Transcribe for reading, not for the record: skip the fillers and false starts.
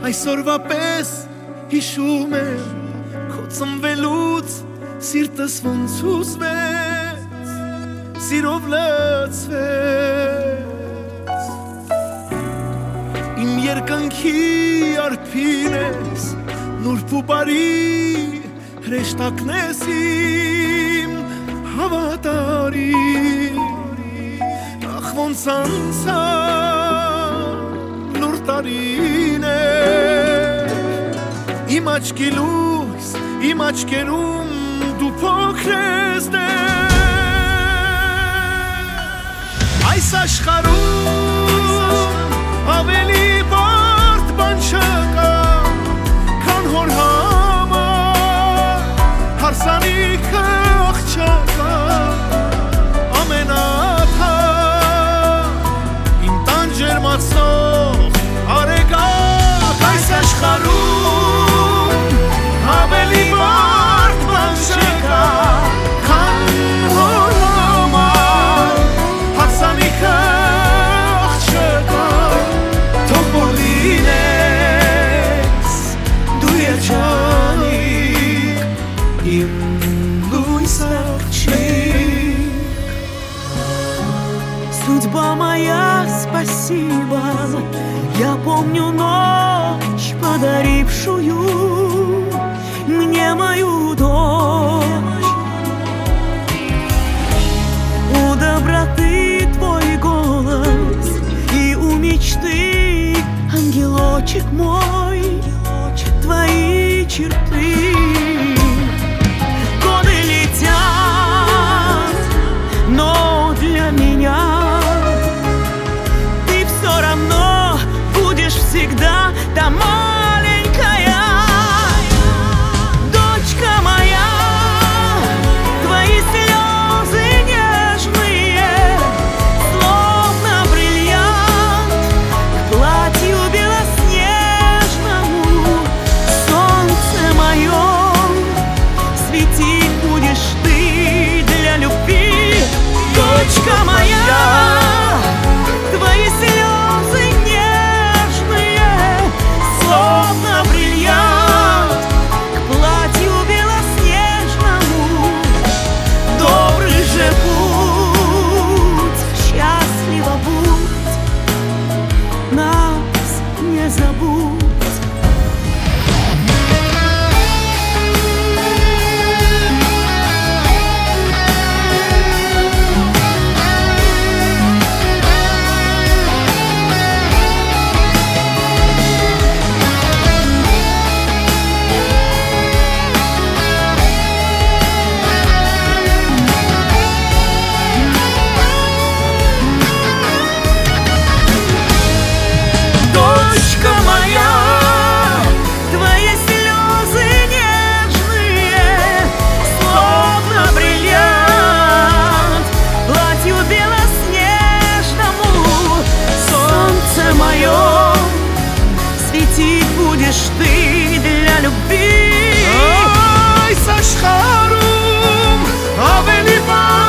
Այսօրվա պես հիշում եմ քո ծնվելուց սիրտս ոնց հուզվեց, սիրով լցվեց։ Իմ երկնքի արփին ես, նուրբ ու բարի հրեշտակն ես իմ հավատարիմ։ Ախ ոնց անցան նուր տարիներ, իմ աչքի լույս, իմ աչքերում դու փոքր ես դեր։ Այս աշխարհում ավելի բարդ բան չկա, քան հոր համար հարսանիքը աղջկա, ամենաթավ իմ տան ջերմացնող արեգակ։ Այս աշխարհում ավելի բարդ բան չկա, քան հոր համար հարսանիքը աղջկա, թող որ լինես դու երջանիկ, իմ луис աղջիկ։ Судьба моя, спасибо, я помню ночь, подарившую мне мою дочь. У доброты твой голос, и у мечты ангелочек мой, твои черты. Годы летят, но для меня ты все равно будешь всегда та маленькая. Дочка моя, твои слезы нежные, словно бриллиант к платью белоснежному. Солнце мое, светить будешь ты для любви. Дочка моя, твои слезы нежные, словно бриллиант к платью белоснежному. Добрый же путь, счастливо будь, нас не забудь. Дочка моя, твои слезы нежные, словно бриллиант платью белоснежному. Солнце мое, светить будешь ты для любви. Այս աշխարհում ավելի